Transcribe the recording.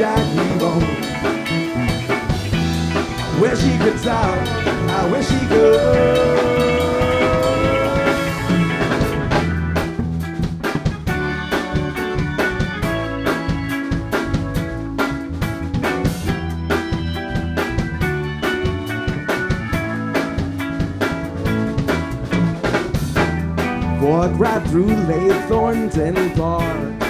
Jackie Bone. Where she could talk, I wish she could. Walked right through Lake Thornton Park.